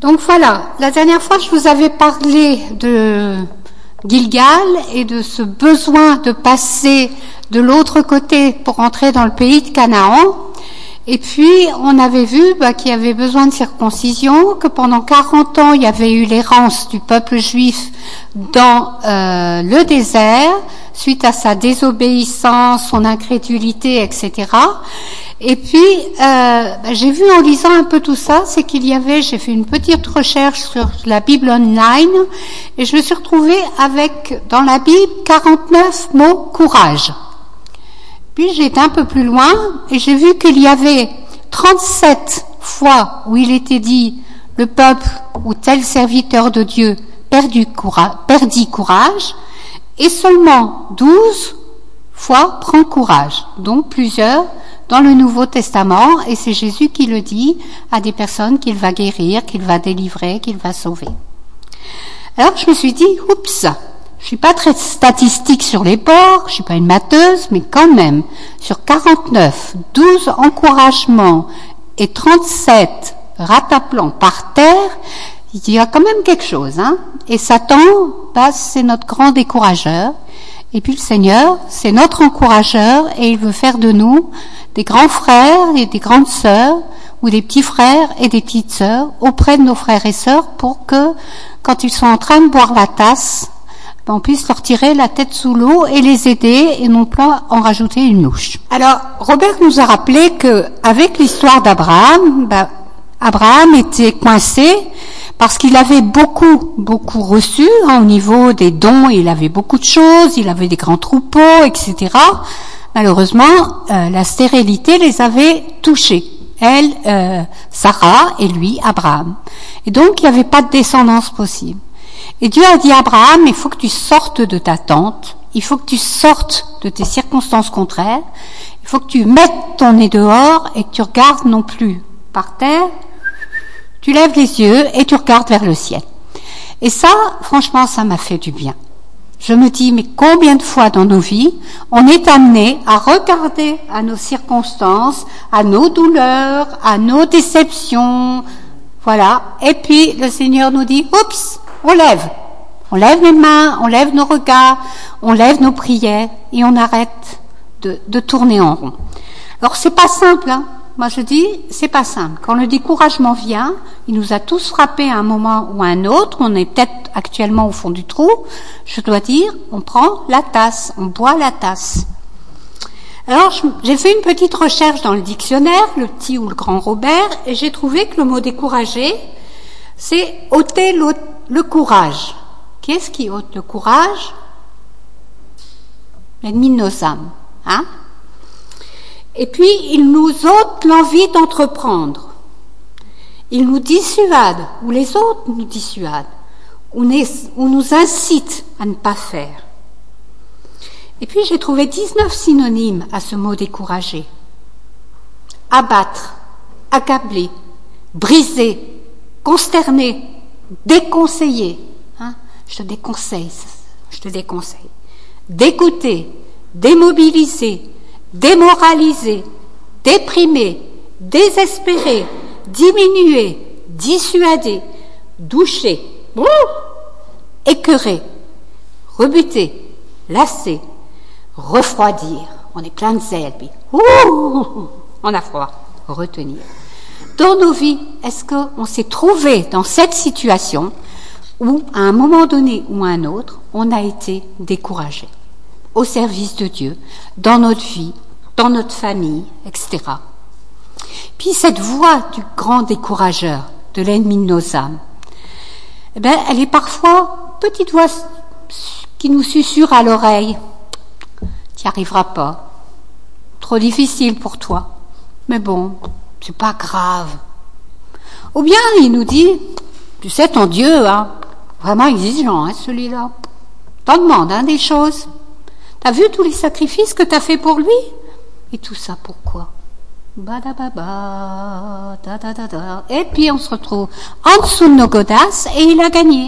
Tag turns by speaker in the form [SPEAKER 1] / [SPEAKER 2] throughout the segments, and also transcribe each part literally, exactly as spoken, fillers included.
[SPEAKER 1] Donc voilà, la dernière fois je vous avais parlé de Gilgal et de ce besoin de passer de l'autre côté pour entrer dans le pays de Canaan. Et puis on avait vu bah, qu'il y avait besoin de circoncision, que pendant quarante ans il y avait eu l'errance du peuple juif dans euh, le désert, suite à sa désobéissance, son incrédulité, et cetera. Et puis, euh, bah, j'ai vu en lisant un peu tout ça, c'est qu'il y avait, j'ai fait une petite recherche sur la Bible online, et je me suis retrouvée avec, dans la Bible, quarante-neuf mots courage. Puis j'ai été un peu plus loin, et j'ai vu qu'il y avait trente-sept fois où il était dit, le peuple ou tel serviteur de Dieu perdu courage, perdit courage, et seulement douze fois prend courage, donc plusieurs dans le Nouveau Testament, et c'est Jésus qui le dit à des personnes qu'il va guérir, qu'il va délivrer, qu'il va sauver. Alors je me suis dit, oups, je suis pas très statistique sur les bords, je suis pas une matheuse, mais quand même, sur quarante-neuf, douze encouragements et trente-sept rataplans par terre, il y a quand même quelque chose, hein. Et Satan, bah, c'est notre grand décourageur. Et puis le Seigneur, c'est notre encourageur, et il veut faire de nous des grands frères et des grandes sœurs, ou des petits frères et des petites sœurs, auprès de nos frères et sœurs, pour que, quand ils sont en train de boire la tasse, on puisse leur tirer la tête sous l'eau et les aider, et non pas en rajouter une louche. Alors, Robert nous a rappelé que, avec l'histoire d'Abraham, bah, Abraham était coincé, parce qu'il avait beaucoup, beaucoup reçu, hein, au niveau des dons, il avait beaucoup de choses, il avait des grands troupeaux, et cetera. Malheureusement, euh, la stérilité les avait touchés. Elle, euh, Sarah, et lui, Abraham. Et donc, il n'y avait pas de descendance possible. Et Dieu a dit à Abraham, il faut que tu sortes de ta tente, il faut que tu sortes de tes circonstances contraires, il faut que tu mettes ton nez dehors et que tu regardes non plus par terre, tu lèves les yeux et tu regardes vers le ciel. Et ça, franchement, ça m'a fait du bien. Je me dis, mais combien de fois dans nos vies, on est amené à regarder à nos circonstances, à nos douleurs, à nos déceptions, voilà. Et puis, le Seigneur nous dit, oups, on lève. On lève les mains, on lève nos regards, on lève nos prières, et on arrête de, de tourner en rond. Alors, c'est pas simple, hein. Moi, je dis, c'est pas simple. Quand le découragement vient, il nous a tous frappés à un moment ou à un autre. On est peut-être actuellement au fond du trou. Je dois dire, on prend la tasse, on boit la tasse. Alors, j'ai fait une petite recherche dans le dictionnaire, le petit ou le grand Robert, et j'ai trouvé que le mot décourager, c'est ôter le, le courage. Qu'est-ce qui ôte le courage? L'ennemi de nos âmes, hein? Et puis, il nous ôte l'envie d'entreprendre. Il nous dissuade, ou les autres nous dissuadent, ou nous incite à ne pas faire. Et puis, j'ai trouvé dix-neuf synonymes à ce mot décourager. Abattre, accabler, briser, consterner, déconseiller. Hein? Je te déconseille, je te déconseille. Dégoûter, démobiliser, démoraliser, déprimer, désespérer, diminuer, dissuader, doucher, écœurer, rebuter, lasser, refroidir. On est plein de zèle, puis ouh, on a froid, retenir. Dans nos vies, est-ce qu'on s'est trouvé dans cette situation où, à un moment donné ou à un autre, on a été découragé au service de Dieu, dans notre vie, dans notre famille, et cetera. Puis cette voix du grand décourageur, de l'ennemi de nos âmes, eh bien, elle est parfois une petite voix qui nous susurre à l'oreille. Tu n'y arriveras pas. Trop difficile pour toi. Mais bon, c'est pas grave. Ou bien il nous dit, tu sais, ton Dieu, hein, vraiment exigeant, hein, celui-là. T'en demandes, hein, des choses. T'as vu tous les sacrifices que t'as fait pour lui? Et tout ça pourquoi? Badababa, da da da da. Et puis on se retrouve en dessous de nos godasses et il a gagné.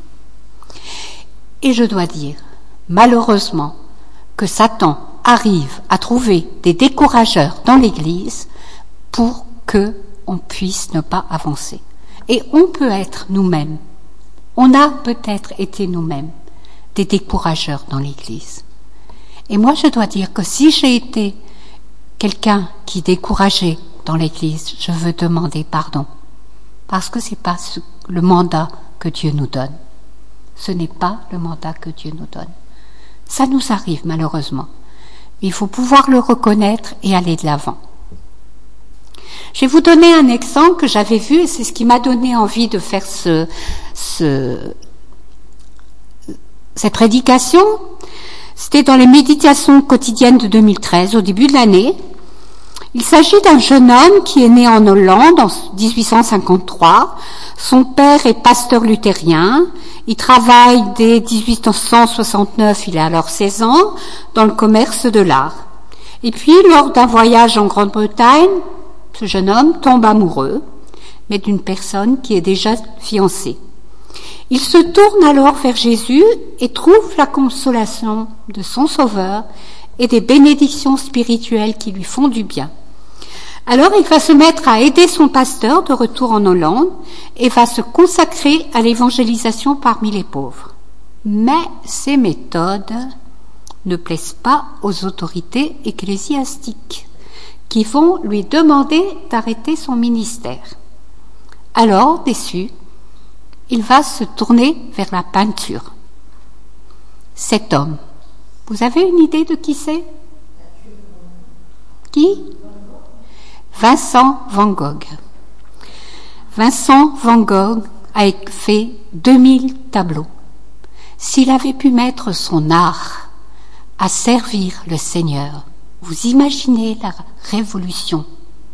[SPEAKER 1] Et je dois dire, malheureusement, que Satan arrive à trouver des décourageurs dans l'Église pour que on puisse ne pas avancer. Et on peut être nous-mêmes. On a peut-être été nous-mêmes des décourageurs dans l'Église. Et moi, je dois dire que si j'ai été quelqu'un qui décourageait dans l'Église, je veux demander pardon. Parce que ce n'est pas le mandat que Dieu nous donne. Ce n'est pas le mandat que Dieu nous donne. Ça nous arrive malheureusement. Mais il faut pouvoir le reconnaître et aller de l'avant. Je vais vous donner un exemple que j'avais vu et c'est ce qui m'a donné envie de faire ce, ce, cette prédication. C'était dans les méditations quotidiennes de deux mille treize, au début de l'année. Il s'agit d'un jeune homme qui est né en Hollande en dix-huit cent cinquante-trois. Son père est pasteur luthérien. Il travaille dès dix-huit cent soixante-neuf, il a alors seize ans, dans le commerce de l'art. Et puis, lors d'un voyage en Grande-Bretagne, ce jeune homme tombe amoureux, mais d'une personne qui est déjà fiancée. Il se tourne alors vers Jésus et trouve la consolation de son Sauveur et des bénédictions spirituelles qui lui font du bien. Alors il va se mettre à aider son pasteur de retour en Hollande et va se consacrer à l'évangélisation parmi les pauvres. Mais ces méthodes ne plaisent pas aux autorités ecclésiastiques qui vont lui demander d'arrêter son ministère. Alors, déçu, il va se tourner vers la peinture. Cet homme, vous avez une idée de qui c'est ? Qui ? Vincent van Gogh. Vincent van Gogh a fait deux mille tableaux. S'il avait pu mettre son art à servir le Seigneur, vous imaginez la révolution.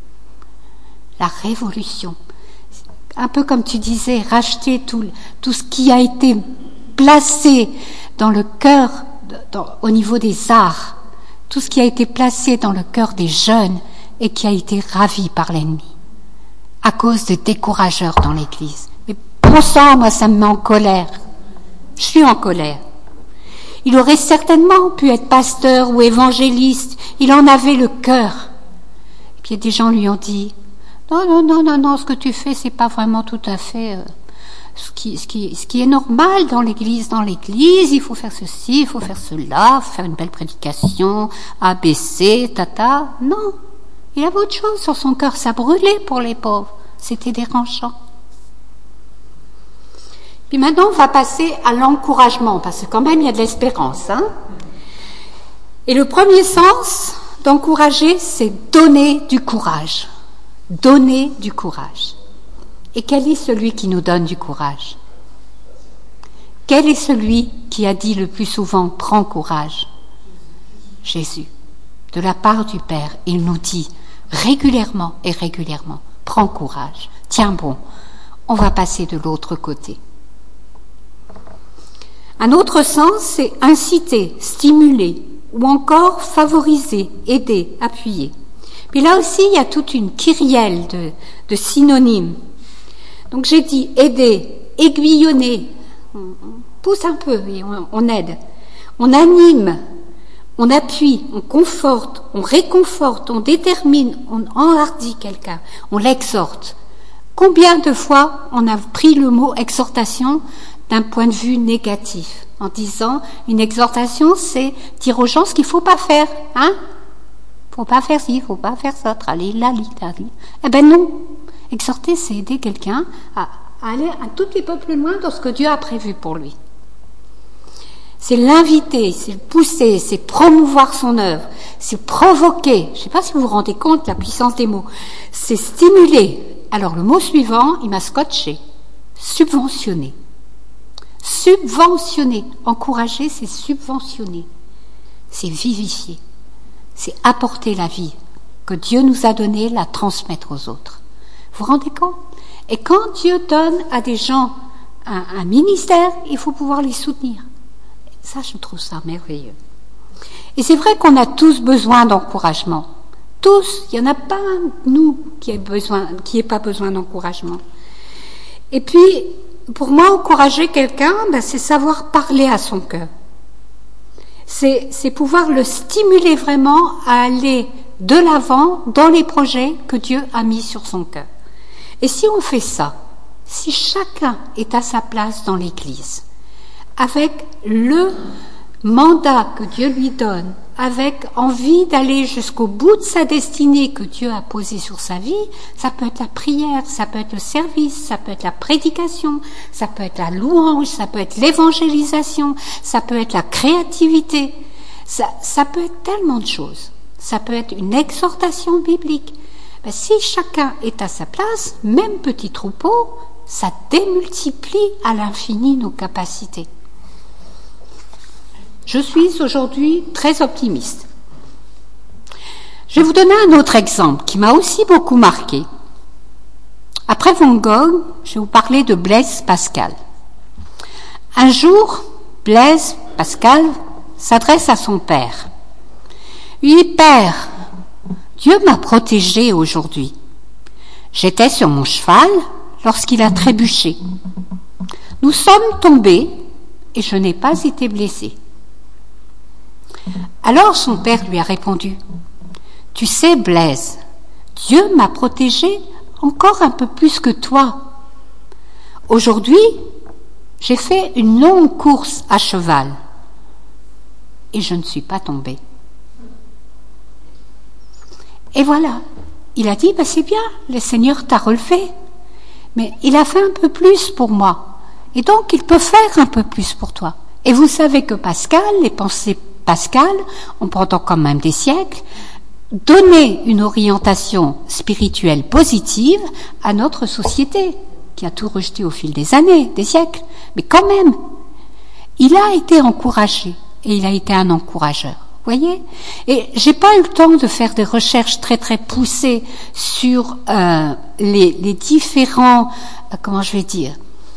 [SPEAKER 1] La révolution. Un peu comme tu disais, racheter tout, tout ce qui a été placé dans le cœur, dans, au niveau des arts, tout ce qui a été placé dans le cœur des jeunes et qui a été ravi par l'ennemi, à cause de décourageurs dans l'Église. Mais bon sang, moi ça me met en colère. Je suis en colère. Il aurait certainement pu être pasteur ou évangéliste, il en avait le cœur. Et puis des gens lui ont dit, non, non, non, non, non, ce que tu fais, c'est pas vraiment tout à fait euh, ce, qui, ce, qui, ce qui est normal dans l'Église. Dans l'Église, il faut faire ceci, il faut faire cela, il faut faire une belle prédication, A B C, tata. Non, il avait autre chose sur son cœur, ça brûlait pour les pauvres, c'était dérangeant. Puis maintenant, on va passer à l'encouragement, parce que quand même, il y a de l'espérance. Hein. Et le premier sens d'encourager, c'est donner du courage. Donner du courage. Et quel est celui qui nous donne du courage ? Quel est celui qui a dit le plus souvent « Prends courage » ? Jésus. De la part du Père, il nous dit régulièrement et régulièrement « Prends courage, tiens bon, on va passer de l'autre côté ». Un autre sens, c'est inciter, stimuler, ou encore favoriser, aider, appuyer. Puis là aussi, il y a toute une kyrielle de, de synonymes. Donc j'ai dit aider, aiguillonner, on, on pousse un peu et on, on aide. On anime, on appuie, on conforte, on réconforte, on détermine, on enhardit quelqu'un, on l'exhorte. Combien de fois on a pris le mot exhortation d'un point de vue négatif, en disant une exhortation, c'est dire aux gens ce qu'il ne faut pas faire, hein ? Faut pas faire ci, faut pas faire ça, trali, lali, lali. Eh ben non. Exhorter, c'est aider quelqu'un à, à aller un tout petit peu plus loin dans ce que Dieu a prévu pour lui. C'est l'inviter, c'est le pousser, c'est promouvoir son œuvre, c'est provoquer. Je ne sais pas si vous vous rendez compte de la puissance des mots. C'est stimuler. Alors le mot suivant, il m'a scotché. Subventionner. Subventionner. Encourager, c'est subventionner. C'est vivifier. C'est apporter la vie que Dieu nous a donnée, la transmettre aux autres. Vous vous rendez compte ? Et quand Dieu donne à des gens un, un ministère, il faut pouvoir les soutenir. Ça, je trouve ça merveilleux. Et c'est vrai qu'on a tous besoin d'encouragement. Tous, il n'y en a pas un, nous, qui ait besoin, qui ait pas besoin d'encouragement. Et puis, pour moi, encourager quelqu'un, ben, c'est savoir parler à son cœur. C'est, c'est pouvoir le stimuler vraiment à aller de l'avant dans les projets que Dieu a mis sur son cœur. Et si on fait ça, Si chacun est à sa place dans l'Église, avec le mandat que Dieu lui donne, avec envie d'aller jusqu'au bout de sa destinée que Dieu a posée sur sa vie, ça peut être la prière, ça peut être le service, ça peut être la prédication, ça peut être la louange, ça peut être l'évangélisation, ça peut être la créativité, ça, ça peut être tellement de choses. Ça peut être une exhortation biblique. Ben, si chacun est à sa place, même petit troupeau, ça démultiplie à l'infini nos capacités. Je suis aujourd'hui très optimiste. Je vais vous donner un autre exemple qui m'a aussi beaucoup marqué. Après Van Gogh, je vais vous parler de Blaise Pascal. Un jour, Blaise Pascal s'adresse à son père. Oui, père, Dieu m'a protégé aujourd'hui. J'étais sur mon cheval lorsqu'il a trébuché. Nous sommes tombés et je n'ai pas été blessé. Alors son père lui a répondu, « Tu sais, Blaise, Dieu m'a protégé encore un peu plus que toi. Aujourd'hui, j'ai fait une longue course à cheval et je ne suis pas tombé. » Et voilà, il a dit, ben c'est bien, le Seigneur t'a relevé, mais il a fait un peu plus pour moi, et donc il peut faire un peu plus pour toi. Et vous savez que Pascal, les pensées Pascal, ont pendant quand même des siècles, donné une orientation spirituelle positive à notre société, qui a tout rejeté au fil des années, des siècles, mais quand même, il a été encouragé, et il a été un encourageur. Voyez, et j'ai pas eu le temps de faire des recherches très très poussées sur euh, les, les différents, euh, comment je vais dire,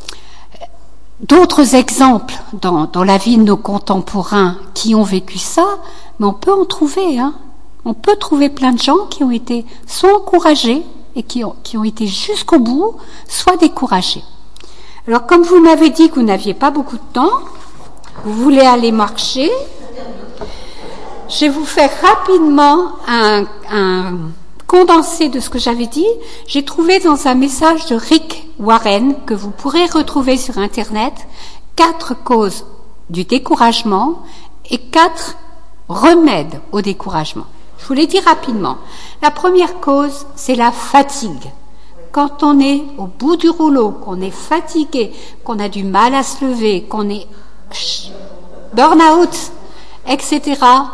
[SPEAKER 1] d'autres exemples dans, dans la vie de nos contemporains qui ont vécu ça, mais on peut en trouver, hein. On peut trouver plein de gens qui ont été soit encouragés et qui ont, qui ont été jusqu'au bout, soit découragés. Alors, comme vous m'avez dit que vous n'aviez pas beaucoup de temps, vous voulez aller marcher. Je vais vous faire rapidement un, un condensé de ce que j'avais dit. J'ai trouvé dans un message de Rick Warren, que vous pourrez retrouver sur Internet, quatre causes du découragement et quatre remèdes au découragement. Je vous les dis rapidement. La première cause, c'est la fatigue. Quand on est au bout du rouleau, qu'on est fatigué, qu'on a du mal à se lever, qu'on est burn-out, et cetera,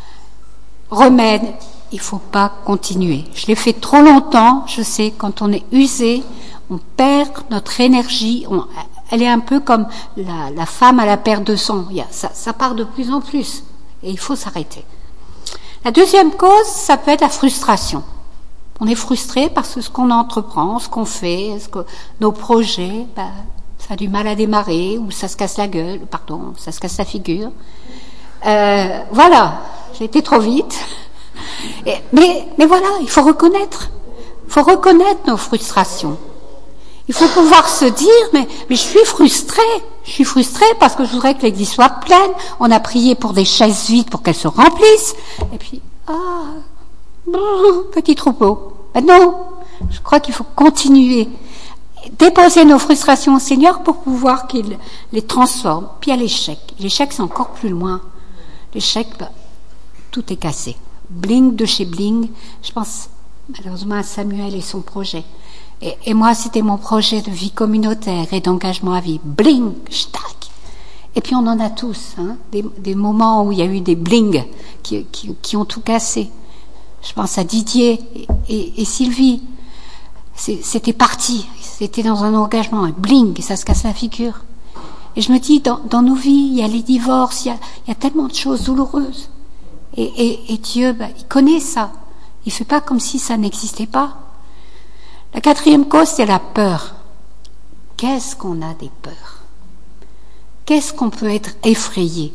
[SPEAKER 1] remède, il ne faut pas continuer. Je l'ai fait trop longtemps, je sais, quand on est usé, on perd notre énergie, on, elle est un peu comme la, la femme à la perte de sang, il y a, ça, ça part de plus en plus, et il faut s'arrêter. La deuxième cause, ça peut être la frustration. On est frustré parce que ce qu'on entreprend, ce qu'on fait, ce que, nos projets, ben, ça a du mal à démarrer, ou ça se casse la gueule, pardon, ça se casse la figure. Euh, voilà. J'ai été trop vite. Et, mais, mais voilà, il faut reconnaître. Il faut reconnaître nos frustrations. Il faut pouvoir se dire, mais, mais je suis frustrée. Je suis frustrée parce que je voudrais que l'église soit pleine. On a prié pour des chaises vides pour qu'elles se remplissent. Et puis, ah, petit troupeau. Ben non, je crois qu'il faut continuer. Déposer nos frustrations au Seigneur pour pouvoir qu'il les transforme. Puis il y a l'échec. L'échec, c'est encore plus loin. L'échec, ben, tout est cassé. Bling de chez Bling. Je pense malheureusement à Samuel et son projet. Et, et moi, c'était mon projet de vie communautaire et d'engagement à vie. Bling, stack. Et puis on en a tous, hein, des, des moments où il y a eu des bling qui, qui, qui ont tout cassé. Je pense à Didier et, et, et Sylvie. C'est, c'était parti. C'était dans un engagement. Un bling, et ça se casse la figure. Et je me dis, dans, dans nos vies, il y a les divorces, il y a, il y a tellement de choses douloureuses. Et, et, et Dieu, ben, il connaît ça. Il ne fait pas comme si ça n'existait pas. La quatrième cause, c'est la peur. Qu'est-ce qu'on a des peurs? Qu'est-ce qu'on peut être effrayé?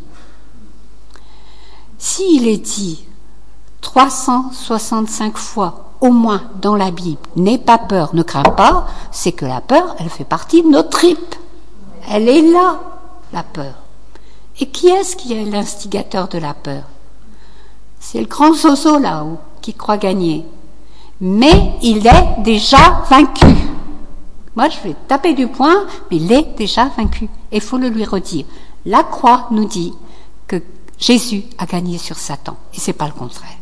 [SPEAKER 1] S'il est dit trois cent soixante-cinq fois au moins dans la Bible, n'aie pas peur, ne crains pas, c'est que la peur, elle fait partie de nos tripes. Elle est là, la peur. Et qui est-ce qui est l'instigateur de la peur? C'est le grand zozo là-haut qui croit gagner. Mais il est déjà vaincu. Moi, je vais taper du poing, mais il est déjà vaincu. Et il faut le lui redire. La croix nous dit que Jésus a gagné sur Satan, et c'est pas le contraire.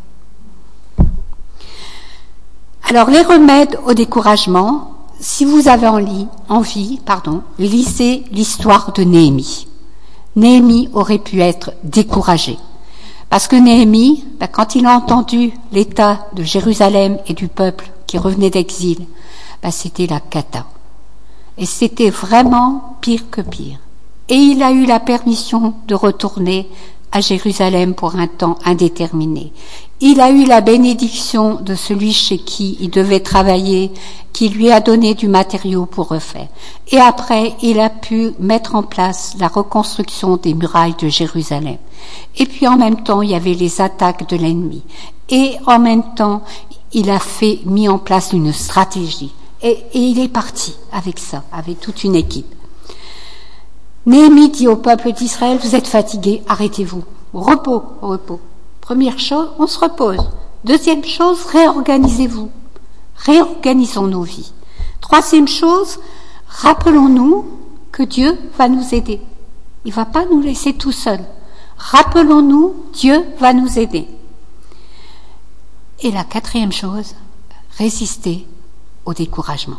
[SPEAKER 1] Alors, les remèdes au découragement, si vous avez envie, envie pardon, lisez l'histoire de Néhémie. Néhémie aurait pu être découragé. Parce que Néhémie, ben, quand il a entendu l'état de Jérusalem et du peuple qui revenait d'exil, ben, c'était la cata. Et c'était vraiment pire que pire. Et il a eu la permission de retourner à Jérusalem pour un temps indéterminé. Il a eu la bénédiction de celui chez qui il devait travailler, qui lui a donné du matériau pour refaire. Et après, il a pu mettre en place la reconstruction des murailles de Jérusalem. Et puis en même temps, il y avait les attaques de l'ennemi. Et en même temps, il a fait, mis en place une stratégie. Et, et il est parti avec ça, avec toute une équipe. Néhémie dit au peuple d'Israël, vous êtes fatigués, arrêtez-vous. Repos, repos. Première chose, on se repose. Deuxième chose, réorganisez-vous. Réorganisons nos vies. Troisième chose, rappelons-nous que Dieu va nous aider. Il ne va pas nous laisser tout seuls. Rappelons-nous, Dieu va nous aider. Et la quatrième chose, résister au découragement.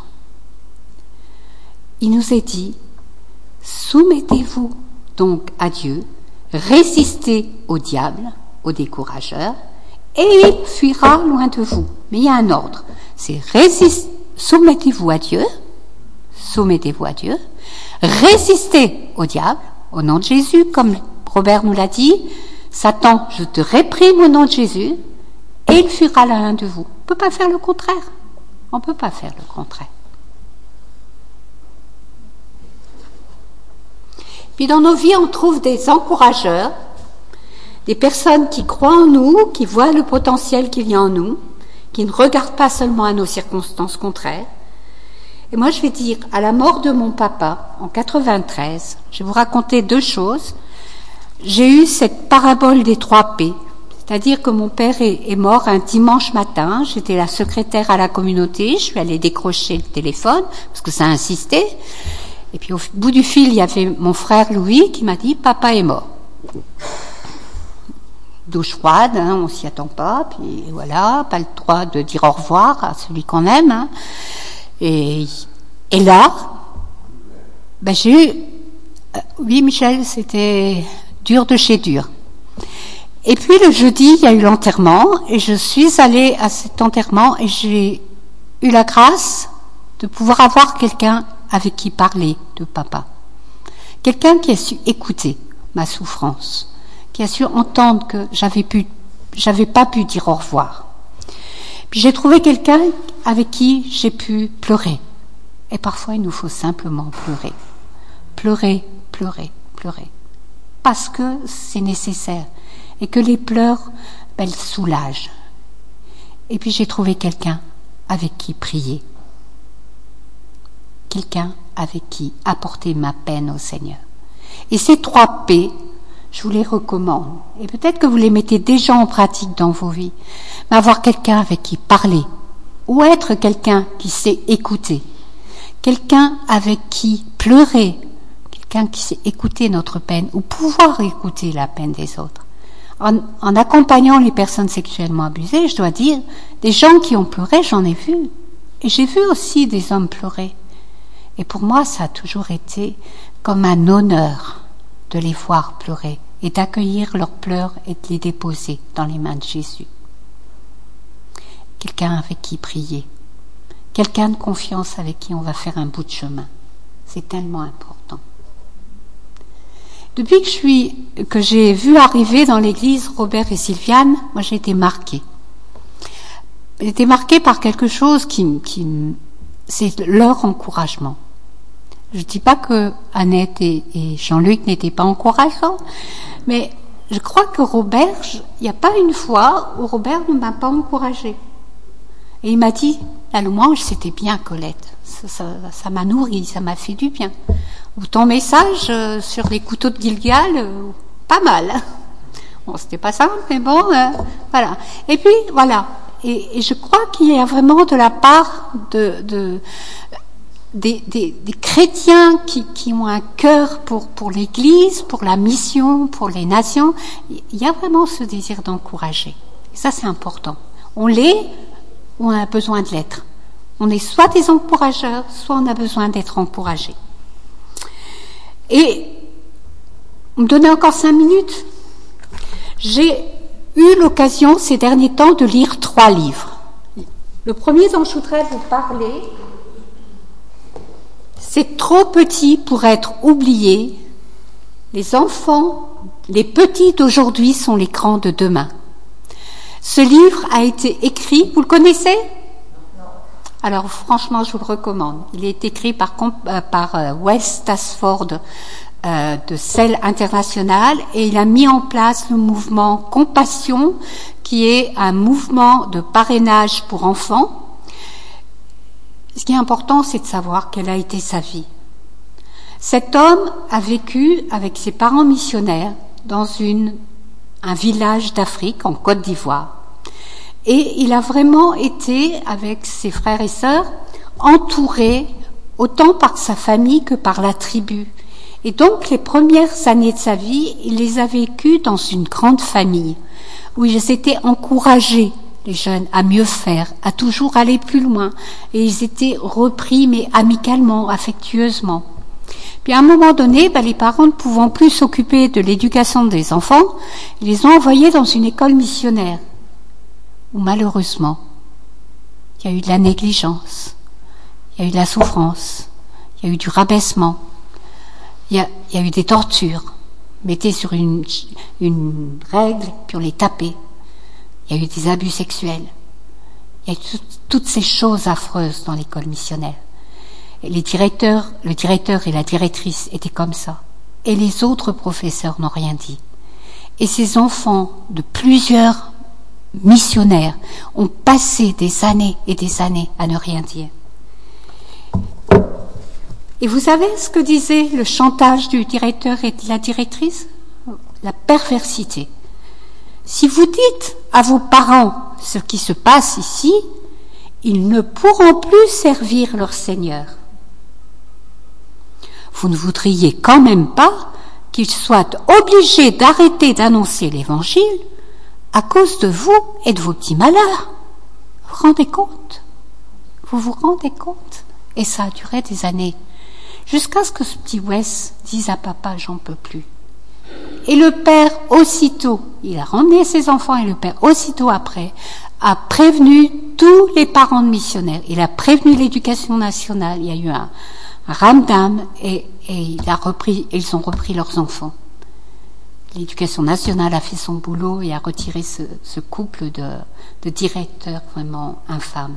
[SPEAKER 1] Il nous est dit, soumettez-vous donc à Dieu, résistez au diable, au décourageur, et il fuira loin de vous. Mais il y a un ordre. C'est résist, soumettez-vous à Dieu, soumettez-vous à Dieu, résistez au diable, au nom de Jésus, comme Robert nous l'a dit, Satan, je te réprime au nom de Jésus, et il fuira loin de vous. On ne peut pas faire le contraire. On ne peut pas faire le contraire. Puis dans nos vies, on trouve des encourageurs, des personnes qui croient en nous, qui voient le potentiel qu'il y a en nous, qui ne regardent pas seulement à nos circonstances contraires. Et moi, je vais dire, à la mort de mon papa, en quatre-vingt-treize, je vais vous raconter deux choses. J'ai eu cette parabole des trois P, c'est-à-dire que mon père est, est mort un dimanche matin, j'étais la secrétaire à la communauté, je suis allée décrocher le téléphone, parce que ça insistait. Et puis au bout du fil, il y avait mon frère Louis qui m'a dit « Papa est mort ». Douche froide, hein, on s'y attend pas, puis voilà, pas le droit de dire au revoir à celui qu'on aime. Hein. Et, et là, ben j'ai eu... Euh, oui, Michel, c'était dur de chez dur. Et puis le jeudi, il y a eu l'enterrement, et je suis allée à cet enterrement, et j'ai eu la grâce de pouvoir avoir quelqu'un avec qui parler de papa. Quelqu'un qui a su écouter ma souffrance, qui a su entendre que j'avais pu, j'avais pas pu dire au revoir. Puis j'ai trouvé quelqu'un avec qui j'ai pu pleurer. Et parfois, il nous faut simplement pleurer. Pleurer, pleurer, pleurer. Parce que c'est nécessaire. Et que les pleurs, ben, elles soulagent. Et puis j'ai trouvé quelqu'un avec qui prier. Quelqu'un avec qui apporter ma peine au Seigneur. Et ces trois P, je vous les recommande. Et peut-être que vous les mettez déjà en pratique dans vos vies. Mais avoir quelqu'un avec qui parler. Ou être quelqu'un qui sait écouter. Quelqu'un avec qui pleurer. Quelqu'un qui sait écouter notre peine. Ou pouvoir écouter la peine des autres. En, en accompagnant les personnes sexuellement abusées, je dois dire, des gens qui ont pleuré, j'en ai vu. Et j'ai vu aussi des hommes pleurer. Et pour moi, ça a toujours été comme un honneur de les voir pleurer et d'accueillir leurs pleurs et de les déposer dans les mains de Jésus. Quelqu'un avec qui prier. Quelqu'un de confiance avec qui on va faire un bout de chemin. C'est tellement important. Depuis que, je suis, que j'ai vu arriver dans l'église Robert et Sylviane, moi j'ai été marquée. J'ai été marquée par quelque chose qui, qui c'est leur encouragement. Je ne dis pas que Annette et, et Jean-Luc n'étaient pas encourageants, mais je crois que Robert, il n'y a pas une fois où Robert ne m'a pas encouragée. Et il m'a dit, la louange, c'était bien, Colette. Ça, ça, ça m'a nourri, ça m'a fait du bien. Ou ton message euh, sur les couteaux de Gilgal, euh, pas mal. Bon, c'était pas simple, mais bon, euh, voilà. Et puis, voilà. Et, et je crois qu'il y a vraiment de la part de, de des, des, des chrétiens qui, qui ont un cœur pour, pour l'Église, pour la mission, pour les nations. Il y a vraiment ce désir d'encourager. Et ça, c'est important. On l'est ou on a besoin de l'être. On est soit des encourageurs, soit on a besoin d'être encouragé. Et on me donnait encore cinq minutes. J'ai eu l'occasion ces derniers temps de lire trois livres. Le premier dont je voudrais vous parler, c'est Trop petit pour être oublié. Les enfants, les petits d'aujourd'hui sont les grands de demain. Ce livre a été écrit, vous le connaissez ? Alors franchement, je vous le recommande. Il est écrit par, euh, par euh, Wes Tasford euh, de Cell International et il a mis en place le mouvement Compassion, qui est un mouvement de parrainage pour enfants. Ce qui est important, c'est de savoir quelle a été sa vie. Cet homme a vécu avec ses parents missionnaires dans une, un village d'Afrique, en Côte d'Ivoire. Et il a vraiment été, avec ses frères et sœurs, entouré autant par sa famille que par la tribu. Et donc, les premières années de sa vie, il les a vécues dans une grande famille, où ils étaient encouragés, les jeunes, à mieux faire, à toujours aller plus loin. Et ils étaient repris, mais amicalement, affectueusement. Puis à un moment donné, ben, les parents ne pouvant plus s'occuper de l'éducation des enfants, ils les ont envoyés dans une école missionnaire, où malheureusement, il y a eu de la négligence, il y a eu de la souffrance, il y a eu du rabaissement, il y a, il y a eu des tortures. On mettait sur une, une règle, puis on les tapait. Il y a eu des abus sexuels. Il y a eu tout, toutes ces choses affreuses dans l'école missionnaire. Et les directeurs, le directeur et la directrice étaient comme ça. Et les autres professeurs n'ont rien dit. Et ces enfants de plusieurs missionnaires ont passé des années et des années à ne rien dire. Et vous savez ce que disait le chantage du directeur et de la directrice ? La perversité. Si vous dites à vos parents ce qui se passe ici, ils ne pourront plus servir leur Seigneur. Vous ne voudriez quand même pas qu'ils soient obligés d'arrêter d'annoncer l'Évangile à cause de vous et de vos petits malheurs. Vous vous rendez compte ? Vous vous rendez compte ? Et ça a duré des années. Jusqu'à ce que ce petit Wes dise à papa, j'en peux plus. Et le père, aussitôt, il a ramené ses enfants et le père, aussitôt après, a prévenu tous les parents de missionnaires. Il a prévenu l'éducation nationale. Il y a eu un, un ramdam et, et il a repris, ils ont repris leurs enfants. L'éducation nationale a fait son boulot et a retiré ce, ce couple de, de directeurs vraiment infâmes.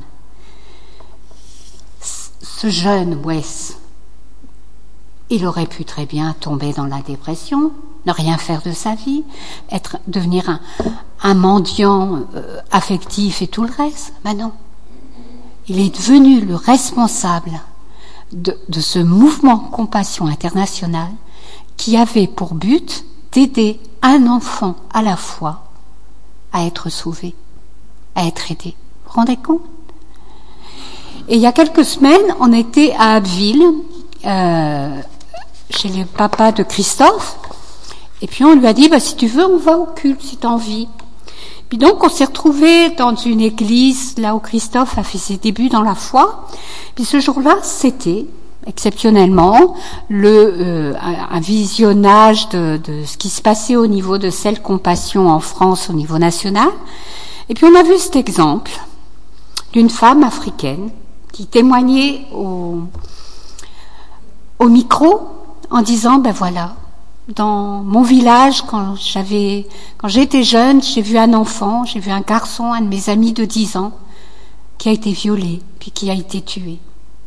[SPEAKER 1] Ce jeune Wes, il aurait pu très bien tomber dans la dépression, ne rien faire de sa vie, être, devenir un, un mendiant euh, affectif et tout le reste. Mais non. Il est devenu le responsable de, de ce mouvement Compassion internationale qui avait pour but d'aider un enfant à la fois à être sauvé, à être aidé. Vous vous rendez compte ? Et il y a quelques semaines, on était à Abbeville, euh, chez le papa de Christophe, et puis on lui a dit, bah, si tu veux, on va au culte, si tu as envie. Puis donc, on s'est retrouvés dans une église, là où Christophe a fait ses débuts dans la foi. Puis ce jour-là, c'était exceptionnellement le euh, un, un visionnage de, de ce qui se passait au niveau de Cell Compassion en France, au niveau national. Et puis on a vu cet exemple d'une femme africaine qui témoignait au, au micro en disant, ben voilà, dans mon village, quand j'avais, quand j'étais jeune, j'ai vu un enfant, j'ai vu un garçon, un de mes amis de dix ans, qui a été violé, puis qui a été tué.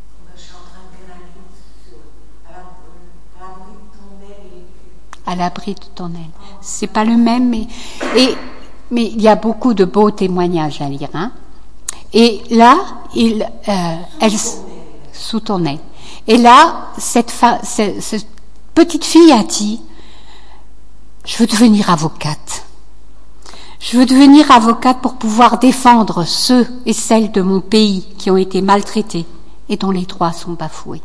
[SPEAKER 1] À l'abri de ton aile. C'est pas le même, mais, et, mais il y a beaucoup de beaux témoignages à lire, hein. Et là, il, euh, elle, sous ton aile. Et là, cette, fa, cette, cette petite fille a dit, je veux devenir avocate. Je veux devenir avocate pour pouvoir défendre ceux et celles de mon pays qui ont été maltraités et dont les droits sont bafoués.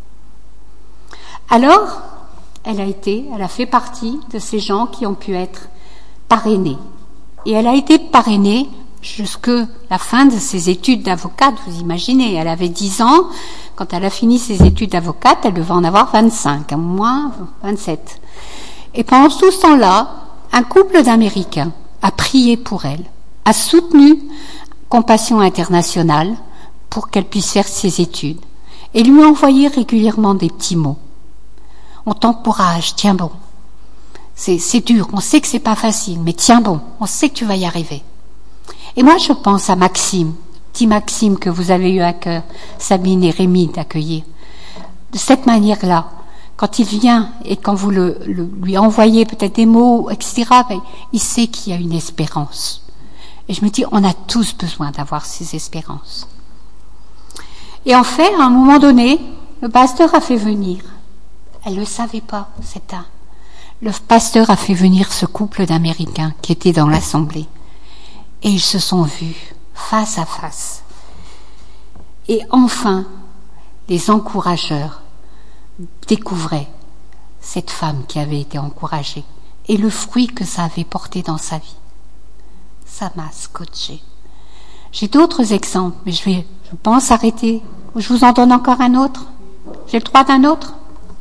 [SPEAKER 1] Alors, elle a été, elle a fait partie de ces gens qui ont pu être parrainés. Et elle a été parrainée jusque la fin de ses études d'avocate, vous imaginez. Elle avait dix ans, quand elle a fini ses études d'avocate, elle devait en avoir vingt-cinq, au moins vingt-sept. Et pendant tout ce temps-là, un couple d'Américains a prié pour elle, a soutenu Compassion Internationale pour qu'elle puisse faire ses études, et lui a envoyé régulièrement des petits mots. On t'encourage, tiens bon. C'est, c'est dur, on sait que c'est pas facile, mais tiens bon, on sait que tu vas y arriver. Et moi, je pense à Maxime, petit Maxime que vous avez eu à cœur, Sabine et Rémi, d'accueillir. De cette manière-là, quand il vient et quand vous le, le, lui envoyez peut-être des mots, et cetera, ben, il sait qu'il y a une espérance. Et je me dis, on a tous besoin d'avoir ces espérances. Et en fait, à un moment donné, le pasteur a fait venir, elle ne le savait pas, cette âme. Le pasteur a fait venir ce couple d'Américains qui étaient dans l'assemblée. Et ils se sont vus face à face. Et enfin, les encourageurs découvraient cette femme qui avait été encouragée et le fruit que ça avait porté dans sa vie. Ça m'a scotché. J'ai d'autres exemples, mais je vais, je pense, arrêter. Je vous en donne encore un autre. J'ai le droit d'un autre.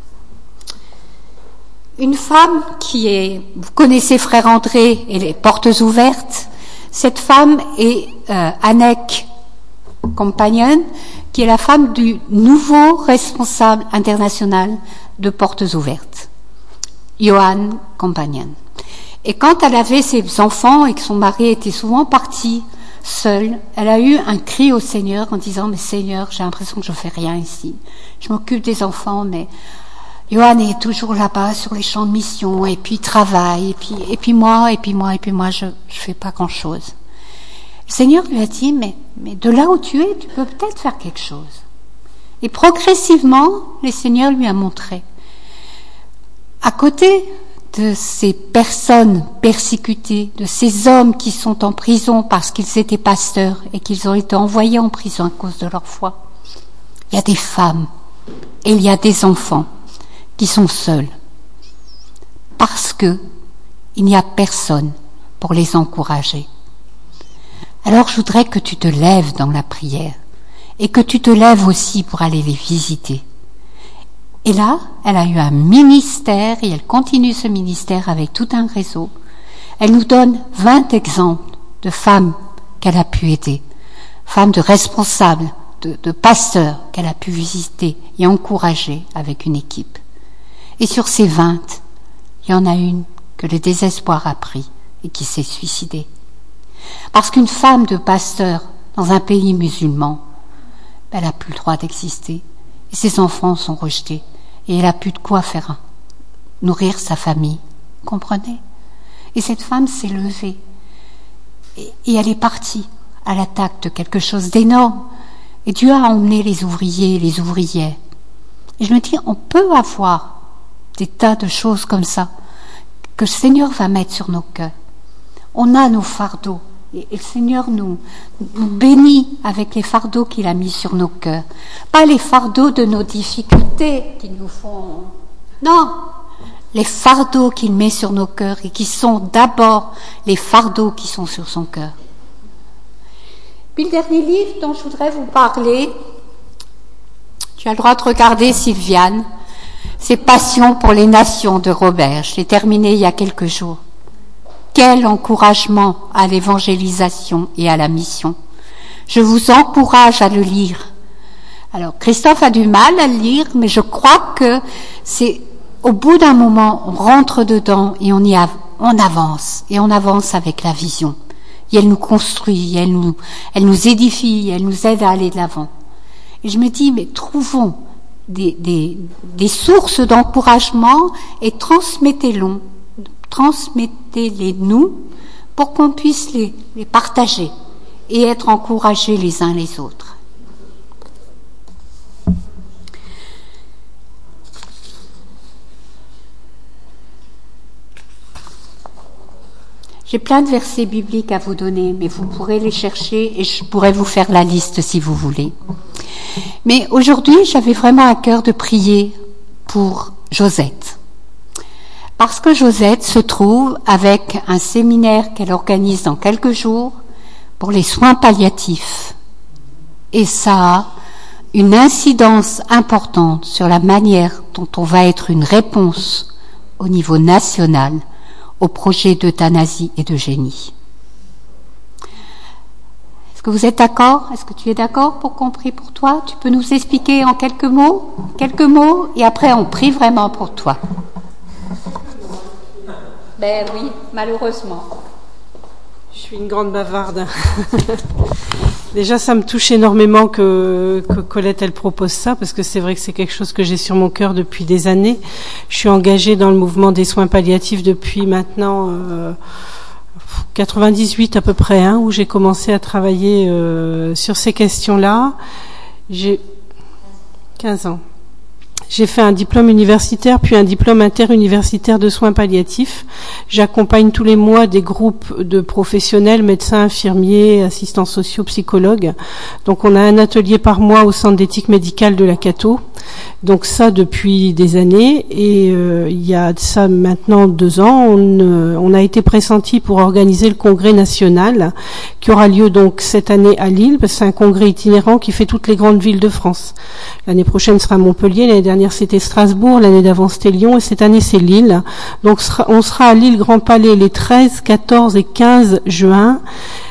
[SPEAKER 1] Une femme qui est, vous connaissez Frère André et les portes ouvertes. Cette femme est euh, Anneke Compagnon, qui est la femme du nouveau responsable international de Portes ouvertes, Johan Compagnon. Et quand elle avait ses enfants et que son mari était souvent parti seul, elle a eu un cri au Seigneur en disant « Mais Seigneur, j'ai l'impression que je fais rien ici. Je m'occupe des enfants, mais Johan est toujours là-bas sur les champs de mission, et puis il travaille, et puis, et puis moi, et puis moi, et puis moi, je ne fais pas grand-chose. » Le Seigneur lui a dit, mais, mais de là où tu es, tu peux peut-être faire quelque chose. Et progressivement, le Seigneur lui a montré. À côté de ces personnes persécutées, de ces hommes qui sont en prison parce qu'ils étaient pasteurs et qu'ils ont été envoyés en prison à cause de leur foi, il y a des femmes et il y a des enfants qui sont seuls parce que il n'y a personne pour les encourager. Alors je voudrais que tu te lèves dans la prière et que tu te lèves aussi pour aller les visiter. Et là, elle a eu un ministère et elle continue ce ministère avec tout un réseau. Elle nous donne vingt exemples de femmes qu'elle a pu aider, femmes de responsables, de, de pasteurs qu'elle a pu visiter et encourager avec une équipe. Et sur ces vingt, il y en a une que le désespoir a pris et qui s'est suicidée. Parce qu'une femme de pasteur dans un pays musulman, elle n'a plus le droit d'exister. Et ses enfants sont rejetés. Et elle n'a plus de quoi faire nourrir sa famille. Comprenez? Et cette femme s'est levée. Et, et elle est partie à l'attaque de quelque chose d'énorme. Et Dieu a emmené les ouvriers et les ouvrières. Et je me dis, on peut avoir des tas de choses comme ça que le Seigneur va mettre sur nos cœurs. On a nos fardeaux. Et le Seigneur nous, nous bénit avec les fardeaux qu'il a mis sur nos cœurs. Pas les fardeaux de nos difficultés qui nous font... Non, les fardeaux qu'il met sur nos cœurs et qui sont d'abord les fardeaux qui sont sur son cœur. Puis le dernier livre dont je voudrais vous parler, tu as le droit de regarder Sylviane, c'est Passion pour les nations de Robert. Je l'ai terminé il y a quelques jours. Quel encouragement à l'évangélisation et à la mission. Je vous encourage à le lire. Alors, Christophe a du mal à le lire, mais je crois que c'est, au bout d'un moment, on rentre dedans et on y av- on avance. Et on avance avec la vision. Et elle nous construit, elle nous, elle nous édifie, elle nous aide à aller de l'avant. Et je me dis, mais trouvons des, des, des sources d'encouragement et transmettez-les. Transmettez-les nous pour qu'on puisse les, les partager et être encouragés les uns les autres. J'ai plein de versets bibliques à vous donner, mais vous pourrez les chercher et je pourrais vous faire la liste si vous voulez. Mais aujourd'hui, j'avais vraiment à cœur de prier pour Josette. Parce que Josette se trouve avec un séminaire qu'elle organise dans quelques jours pour les soins palliatifs. Et ça a une incidence importante sur la manière dont on va être une réponse au niveau national au projet d'euthanasie et d'eugénie. Est-ce que vous êtes d'accord? Est-ce que tu es d'accord pour qu'on prie pour toi? Tu peux nous expliquer en quelques mots, quelques mots, et après on prie vraiment pour toi. Ben oui, malheureusement.
[SPEAKER 2] Je suis une grande bavarde. Déjà, ça me touche énormément que, que Colette, elle propose ça, parce que c'est vrai que c'est quelque chose que j'ai sur mon cœur depuis des années. Je suis engagée dans le mouvement des soins palliatifs depuis maintenant euh, quatre-vingt-dix-huit à peu près, hein, où j'ai commencé à travailler euh, sur ces questions-là. J'ai quinze ans. J'ai fait un diplôme universitaire, puis un diplôme interuniversitaire de soins palliatifs. J'accompagne tous les mois des groupes de professionnels, médecins, infirmiers, assistants sociaux, psychologues. Donc on a un atelier par mois au centre d'éthique médicale de la Cato. Donc ça depuis des années. Et euh, il y a ça maintenant deux ans, on, euh, on a été pressenti pour organiser le congrès national qui aura lieu donc cette année à Lille, parce que c'est un congrès itinérant qui fait toutes les grandes villes de France. L'année prochaine sera Montpellier, l'année dernière c'était Strasbourg, l'année d'avant c'était Lyon, et cette année c'est Lille. Donc on sera à Lille Grand Palais les treize, quatorze et quinze juin.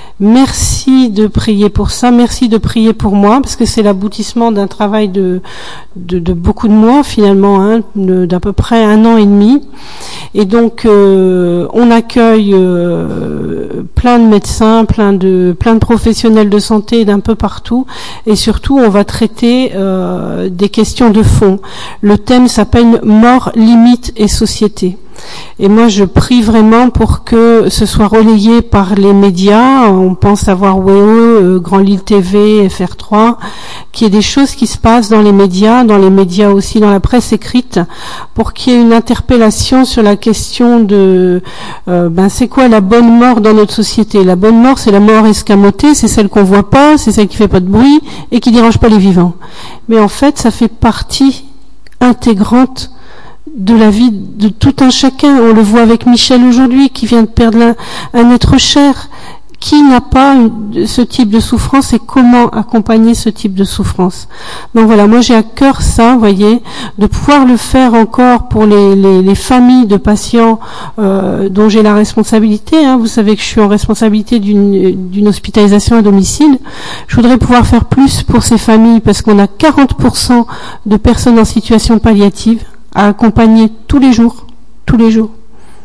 [SPEAKER 2] Merci de prier pour ça, merci de prier pour moi, parce que c'est l'aboutissement d'un travail de, de, de beaucoup de mois finalement, hein, d'à peu près un an et demi. Et donc euh, on accueille euh, plein de médecins, plein de plein de professionnels de santé d'un peu partout, et surtout on va traiter euh, des questions de fond. Le thème s'appelle mort, limite et société. Et moi, je prie vraiment pour que ce soit relayé par les médias. On pense avoir W E O, euh, Grand Lille T V, F R trois, qu'il y ait des choses qui se passent dans les médias, dans les médias aussi, dans la presse écrite, pour qu'il y ait une interpellation sur la question de, euh, ben, c'est quoi la bonne mort dans notre société? La bonne mort, c'est la mort escamotée, c'est celle qu'on voit pas, c'est celle qui fait pas de bruit et qui dérange pas les vivants. Mais en fait, ça fait partie intégrante de la vie de tout un chacun. On le voit avec Michel aujourd'hui, qui vient de perdre un, un être cher. Qui n'a pas une, ce type de souffrance, et comment accompagner ce type de souffrance? Donc voilà, moi j'ai à cœur ça, vous voyez, de pouvoir le faire encore pour les, les, les familles de patients euh, dont j'ai la responsabilité. Hein. Vous savez que je suis en responsabilité d'une, d'une hospitalisation à domicile. Je voudrais pouvoir faire plus pour ces familles, parce qu'on a quarante pour cent de personnes en situation palliative à accompagner tous les jours, tous les jours,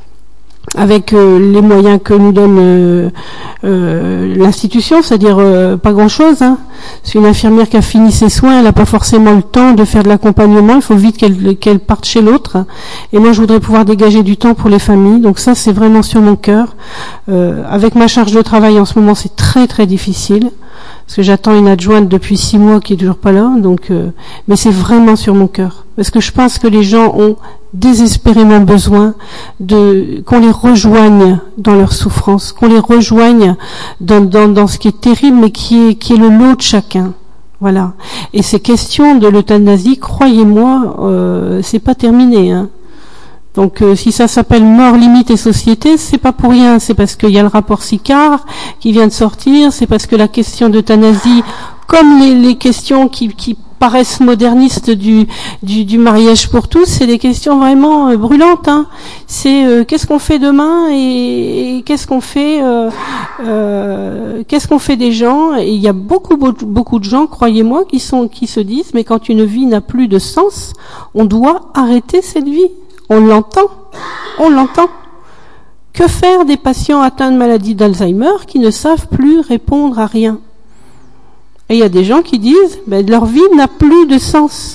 [SPEAKER 2] avec euh, les moyens que nous donne euh, euh, l'institution, c'est-à-dire euh, pas grand-chose. Hein. C'est une infirmière qui a fini ses soins, elle n'a pas forcément le temps de faire de l'accompagnement, il faut vite qu'elle, qu'elle parte chez l'autre. Et moi, je voudrais pouvoir dégager du temps pour les familles, donc ça, c'est vraiment sur mon cœur. Euh, avec ma charge de travail en ce moment, c'est très très difficile, parce que j'attends une adjointe depuis six mois qui est toujours pas là, donc euh, mais c'est vraiment sur mon cœur, parce que je pense que les gens ont désespérément besoin de qu'on les rejoigne dans leur souffrance, qu'on les rejoigne dans, dans, dans ce qui est terrible, mais qui est, qui est le lot de chacun. Voilà. Et ces questions de l'euthanasie, croyez-moi, euh, c'est pas terminé, hein. Donc euh, si ça s'appelle mort, limite et société, c'est pas pour rien, c'est parce qu'il y a le rapport Sicard qui vient de sortir, c'est parce que la question d'euthanasie, comme les, les questions qui, qui paraissent modernistes du, du, du mariage pour tous, c'est des questions vraiment euh, brûlantes. Hein. C'est euh, qu'est-ce qu'on fait demain et, et qu'est-ce qu'on fait, euh, euh, qu'est-ce qu'on fait des gens. Et il y a beaucoup, beaucoup, beaucoup de gens, croyez-moi, qui sont, qui se disent, mais quand une vie n'a plus de sens, on doit arrêter cette vie. On l'entend, on l'entend. Que faire des patients atteints de maladie d'Alzheimer qui ne savent plus répondre à rien? Et il y a des gens qui disent, ben, leur vie n'a plus de sens.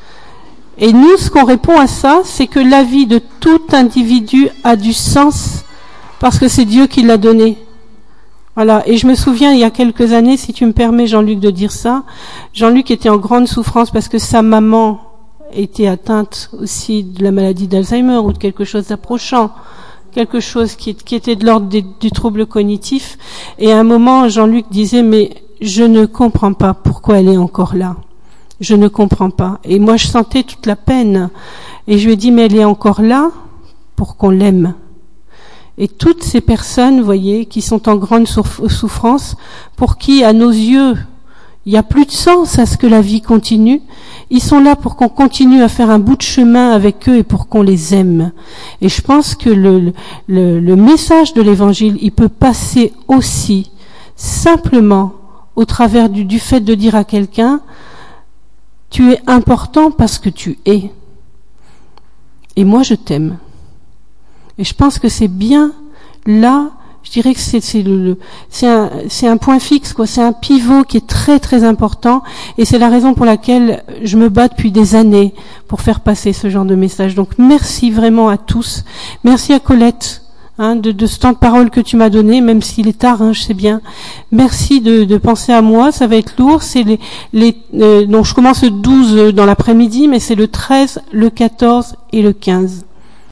[SPEAKER 2] Et nous, ce qu'on répond à ça, c'est que la vie de tout individu a du sens, parce que c'est Dieu qui l'a donné. Voilà. Et je me souviens, il y a quelques années, si tu me permets, Jean-Luc, de dire ça, Jean-Luc était en grande souffrance parce que sa maman était atteinte aussi de la maladie d'Alzheimer ou de quelque chose d'approchant, quelque chose qui, qui était de l'ordre des, du trouble cognitif. Et à un moment, Jean-Luc disait, mais je ne comprends pas pourquoi elle est encore là. je ne comprends pas. Et moi, je sentais toute la peine. Et je lui ai dit, mais elle est encore là pour qu'on l'aime. Et toutes ces personnes, vous voyez, qui sont en grande souffrance, pour qui, à nos yeux, il n'y a plus de sens à ce que la vie continue, ils sont là pour qu'on continue à faire un bout de chemin avec eux et pour qu'on les aime. Et je pense que le, le, le message de l'Évangile, il peut passer aussi simplement au travers du, du fait de dire à quelqu'un, tu es important parce que tu es. Et moi, je t'aime. Et je pense que c'est bien là, je dirais que c'est, c'est, le, le, c'est, un, c'est un point fixe, quoi. C'est un pivot qui est très très important, et c'est la raison pour laquelle je me bats depuis des années pour faire passer ce genre de message. Donc merci vraiment à tous. Merci à Colette hein, de, de ce temps de parole que tu m'as donné, même s'il est tard, hein, je sais bien. Merci de, de penser à moi. Ça va être lourd. C'est les, les euh, donc je commence le douze dans l'après-midi, mais c'est le treize, le quatorze et le quinze.